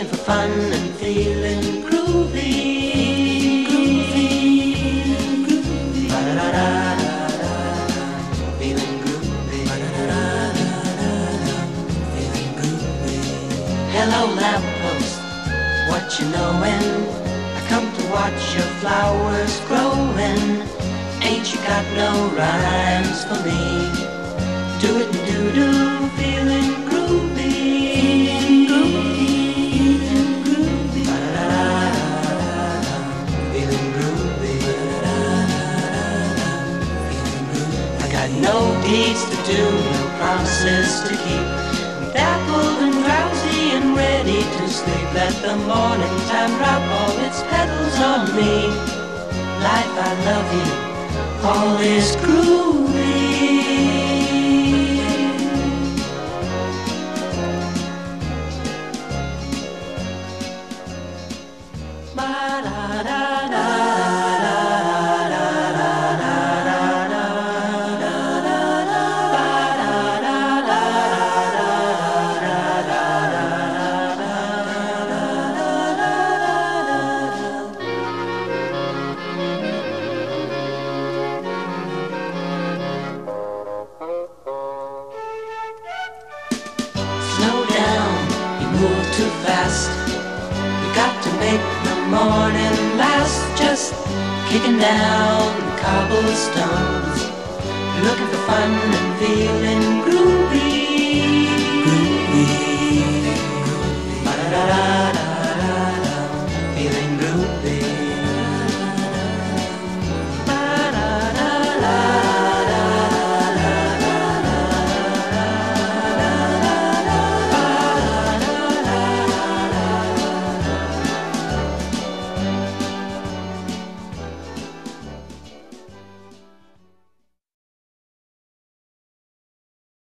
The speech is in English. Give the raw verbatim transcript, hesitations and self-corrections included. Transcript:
looking for fun and feeling groovy. Groovy, groovy. Ba-da-da-da-da-da. Feeling groovy. Ba-da-da-da-da-da. Feeling groovy. Hello lamppost, what you knowin'? I come to watch your flowers growing. Ain't you got no rhymes for me? Do it and do-do, feeling groovy. Feeling groovy, groovy. Ba-da-da-da-da-da. Feeling groovy. Ba-da-da-da-da-da. Feeling groovy. I got no deeds to do, no promises to keep. I'm dappled and drowsy and ready to sleep. Let the morning time drop all its petals on me. Life, I love you, all is groovy. Slow down, you move too fast. You got to make the morning last. Just kicking down the cobblestones, looking for fun and feeling groovy.